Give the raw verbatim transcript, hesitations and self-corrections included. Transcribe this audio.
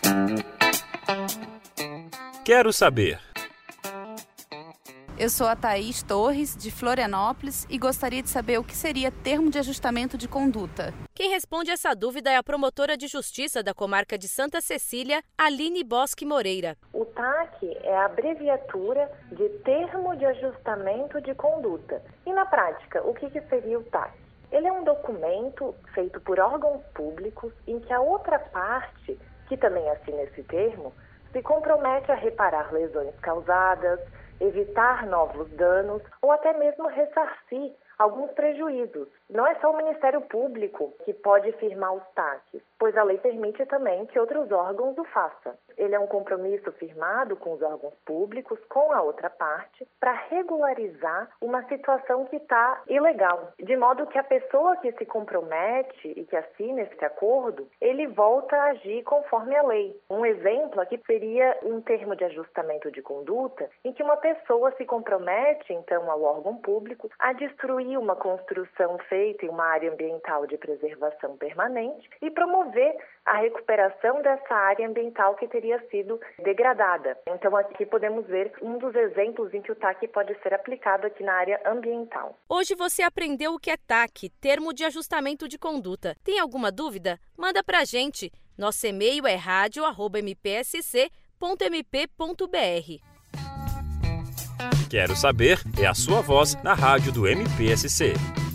Quero saber. Eu sou a Thaís Torres, de Florianópolis, e gostaria de saber o que seria termo de ajustamento de conduta. Quem responde essa dúvida é a promotora de justiça da comarca de Santa Cecília, Aline Bosque Moreira. O T A C é a abreviatura de termo de ajustamento de conduta. E na prática, o que, que seria o T A C? Ele é um documento feito por órgãos públicos em que a outra parte, que também assina esse termo, se compromete a reparar lesões causadas, evitar novos danos ou até mesmo ressarcir alguns prejuízos. Não é só o Ministério Público que pode firmar os T A Cs, pois a lei permite também que outros órgãos o façam. Ele é um compromisso firmado com os órgãos públicos, com a outra parte, para regularizar uma situação que está ilegal. De modo que a pessoa que se compromete e que assina esse acordo, ele volta a agir conforme a lei. Um exemplo aqui seria um termo de ajustamento de conduta em que uma pessoa se compromete, então, ao órgão público a destruir uma construção feita em uma área ambiental de preservação permanente e promover a recuperação dessa área ambiental que teria sido degradada. Então, aqui podemos ver um dos exemplos em que o T A C pode ser aplicado aqui na área ambiental. Hoje você aprendeu o que é T A C, termo de ajustamento de conduta. Tem alguma dúvida? Manda pra gente. Nosso e-mail é radio arroba m p s c ponto m p ponto b r. Quero saber é a sua voz na rádio do M P S C.